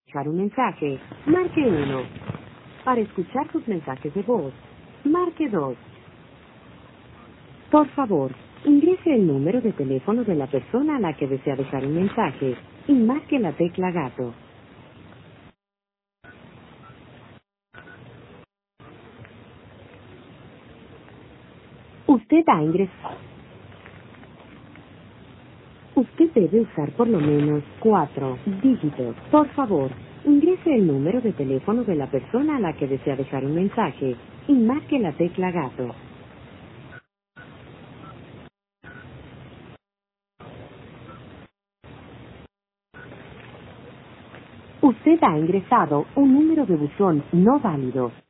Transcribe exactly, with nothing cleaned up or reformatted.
dejar un mensaje, marque uno. Para escuchar sus mensajes de voz, marque dos. Por favor, ingrese el número de teléfono de la persona a la que desea dejar un mensaje y marque la tecla gato. Usted ha ingresado. Usted debe usar por lo menos cuatro dígitos. Por favor, ingrese el número de teléfono de la persona a la que desea dejar un mensaje y marque la tecla gato. Usted ha ingresado un número de buzón no válido.